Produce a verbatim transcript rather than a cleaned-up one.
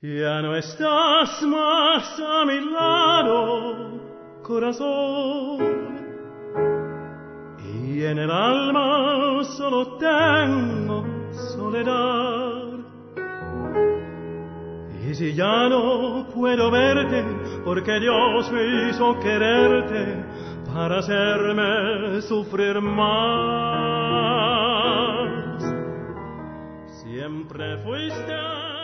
Ya no estás más a mi lado, corazón, y en el alma solo tengo soledad. Y si ya no puedo verte, porque Dios me hizo quererte para hacerme sufrir más. Siempre fuiste